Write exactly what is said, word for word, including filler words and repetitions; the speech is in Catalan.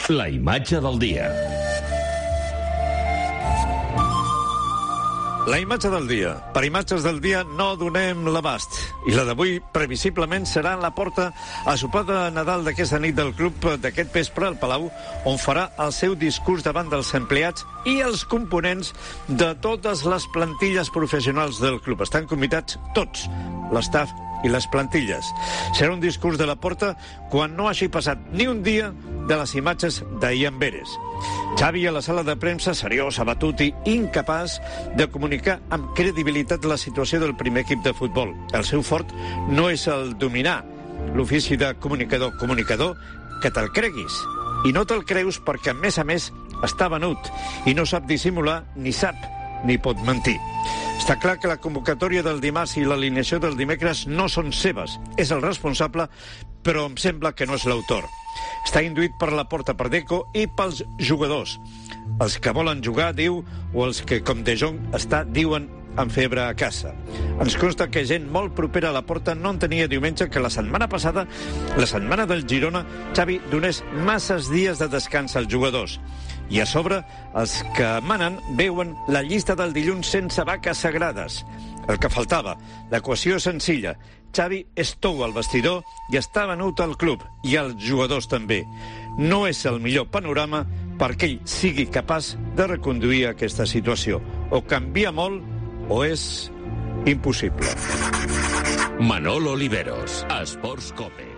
La imatge del dia. La imatge del dia. Per imatges del dia no donem l'abast. I la d'avui, previsiblement, serà en la porta a sopar de Nadal d'aquesta nit del club d'aquest vespre al Palau, on farà el seu discurs davant dels empleats i els components de totes les plantilles professionals del club. Estan convidats tots, l'estaf i les plantilles. Serà un discurs de la porta quan no hagi passat ni un dia de les imatges d'ahir amb Beres. Xavi a la sala de premsa, seriós, abatut i incapaç de comunicar amb credibilitat la situació del primer equip de futbol. El seu fort no és el dominar, l'ofici de comunicador. Comunicador, que te'l creguis. I no te'l creus perquè, a més a més, està venut i no sap dissimular, ni sap, ni pot mentir. Està clar que la convocatòria del dimarts i l'alineació del dimecres no són seves. És el responsable, però em sembla que no és l'autor. Està induït per la porta, per Deco i pels jugadors. Els que volen jugar, diu, o els que, com De Jong està, diuen amb febre a casa. Ens consta que gent molt propera a la porta no entenia diumenge que la setmana passada, la setmana del Girona, Xavi donés masses dies de descans als jugadors. I a sobre, els que manen veuen la llista del dilluns sense vaques sagrades. El que faltava, l'equació senzilla. Xavi és tou al vestidor i està venut al club, i els jugadors també. No és el millor panorama perquè ell sigui capaç de reconduir aquesta situació. O canvia molt o és impossible. Manolo Oliveros, Esports Cope.